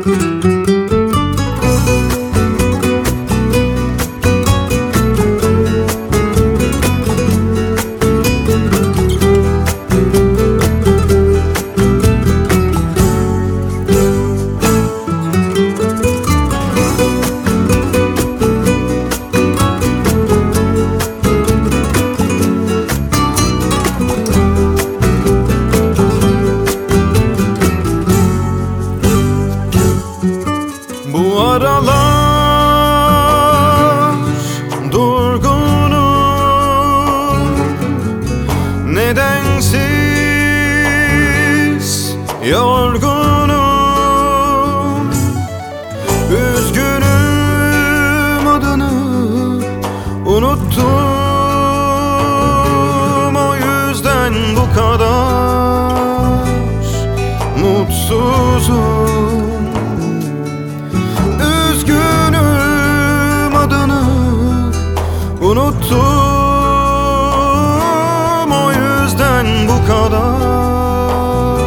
Bu aralar durgunum, nedensiz yorgunum, üzgünüm, adını unuttum, o yüzden bu kadar mutsuzum. Unuttum, o yüzden bu kadar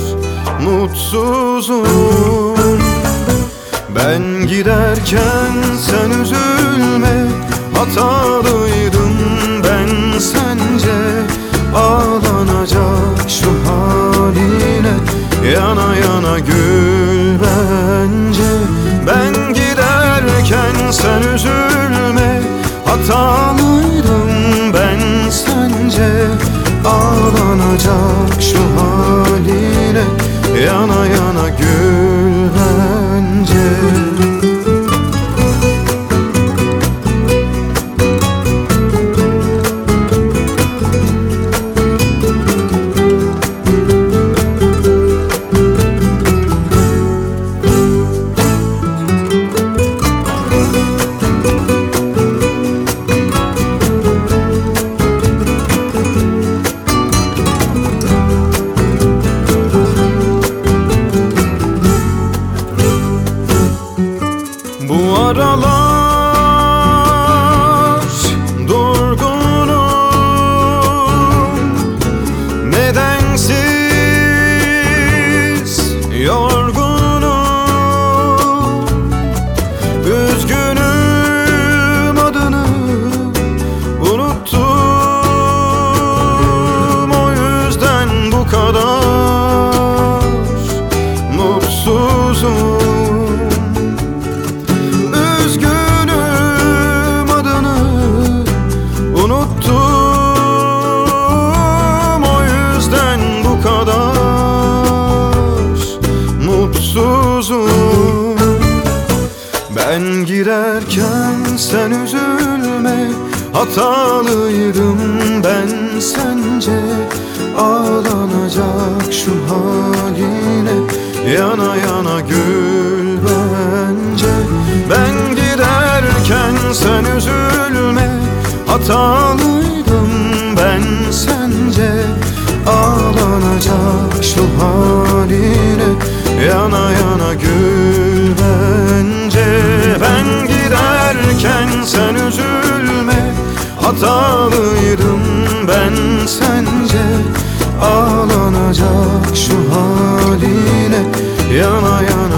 mutsuzum. Ben giderken sen üzülme, hatalıydım ben sence. Ağlanacak şu haline, yana yana gül bence. Ben giderken sen üzülme, hatalıydım ben sence. Ağlanacak şu haline, yana yana gül bence. Bu aralar durgunum, nedensiz yorgunum, üzgünüm, adını unuttum, o yüzden bu kadar mutsuzum. Unuttum, o yüzden bu kadar mutsuzum. Ben giderken sen üzülme, hatalıydım ben sence. Ağlanacak şu haline, yana yana gül bence. Ben giderken sen üzülme, hatalıydım ben sence. Ağlanacak şu haline, yana yana gül bence. Ben giderken sen üzülme, hatalıydım ben sence. Ağlanacak şu haline, yana yana